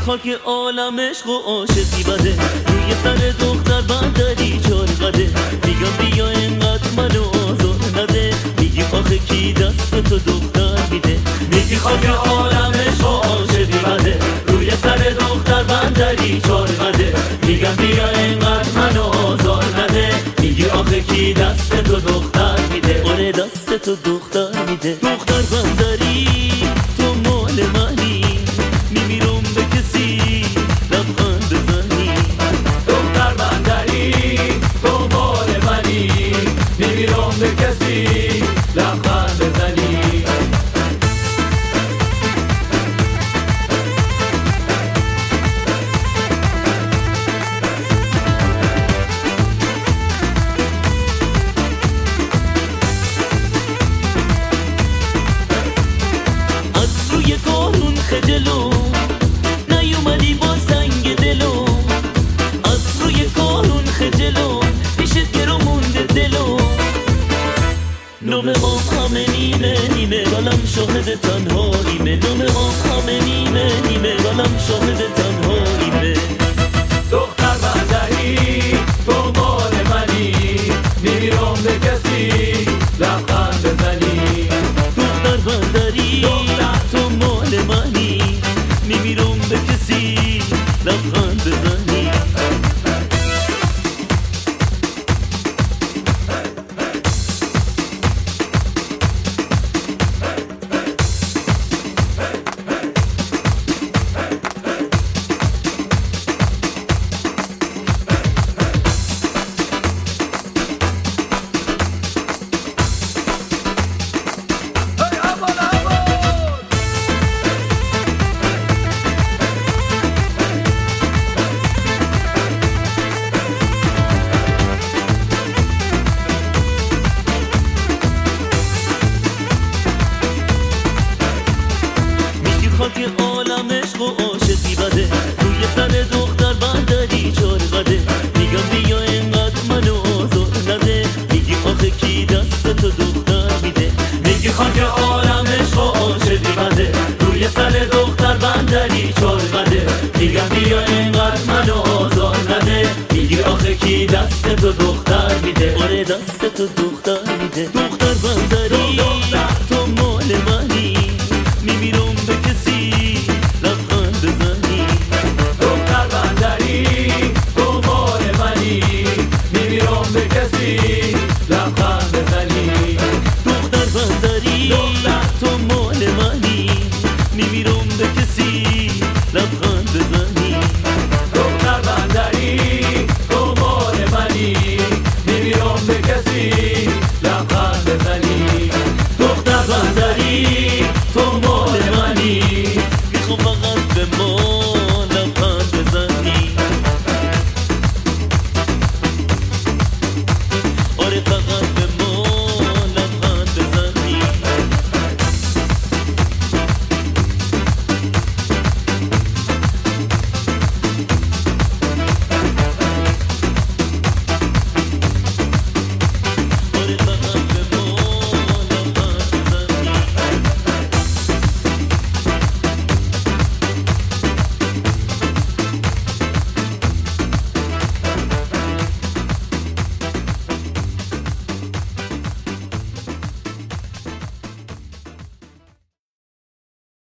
خاک عالم عشق و عاشقی بده، روی سر دختر بندری چار قده. میگم بیا اینقدر منو آزار نده، میگی آخه کی دست تو دختر میده. میگی خاک عالم عشق و عاشقی بده، روی سر دختر بندری چار قده. میگم بیا اینقدر منو آزار نده، میگی آخه کی دست تو دختر میده. آره دست تو دختر میده. دختر بندری تو مال منی، میمیرم به کسی لبخند بزنی. دختر بندری تو مال منی، میمیرم به کسی لبخند بزنی. از روی کارون خجلو نیومدی با سنگ دلو، از روی کارون خجلو پیشت گرو مونده دلو. نومه همه نیمه نیمه ولم شاهد تنهاییمه. نومه همه نیمه نیمه ولم شاهد تنهاییمه. دختر بندری تو مال منی، میمیرم به کسی لبخند بزنی. دختر بندری تو مال منی، میمیرم به کسی لبخند بزنی. خاک عالم عشق و عاشقی بده، روی سر دختر بندری چار قده. میگم بیا اینقدر منو آزار نده، میگی آخه کی دست تو دختر میده. میگی خاک عالم عشق و عاشقی بده، روی سر دختر بندری چار قده. میگم بیا اینقدر منو آزار نده، میگی آخه کی دست تو دختر میده. آره دست تو دختر میده.